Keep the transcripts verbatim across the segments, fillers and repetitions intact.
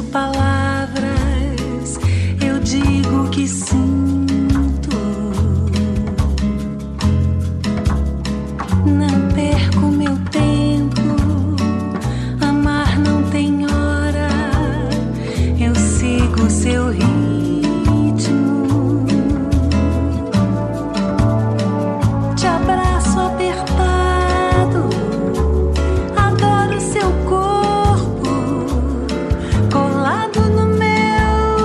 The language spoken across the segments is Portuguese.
palavras eu digo que sinto. Não perco meu tempo, amar não tem hora, eu sigo seu ritmo. Te abraço apertado, adoro seu corpo colado no meu.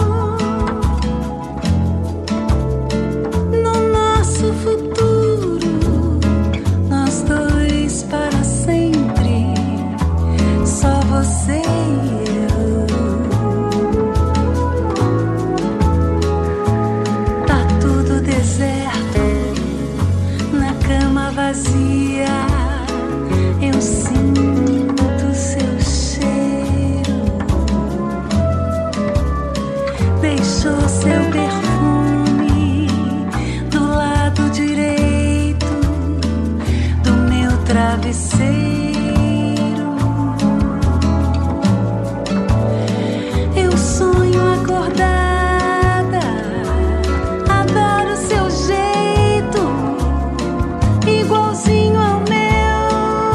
No nosso futuro, nós dois para sempre, só você e eu. Tá tudo deserto, na cama vazia, eu sinto seu cheiro. Deixou seu perfume do lado direito do meu travesseiro. Eu sonho acordada, adoro seu jeito, igualzinho ao meu.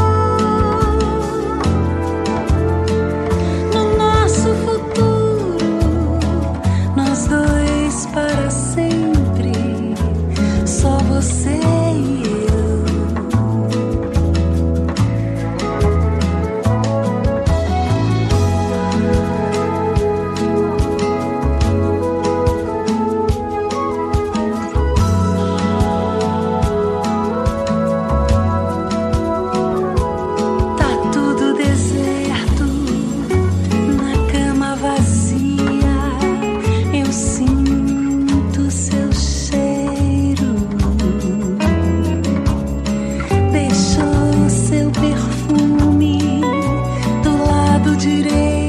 No nosso futuro, nós dois para sempre, só você e eu. Tá tudo deserto, na cama vazia, eu sinto seu cheiro. Deixou seu perfume do lado direito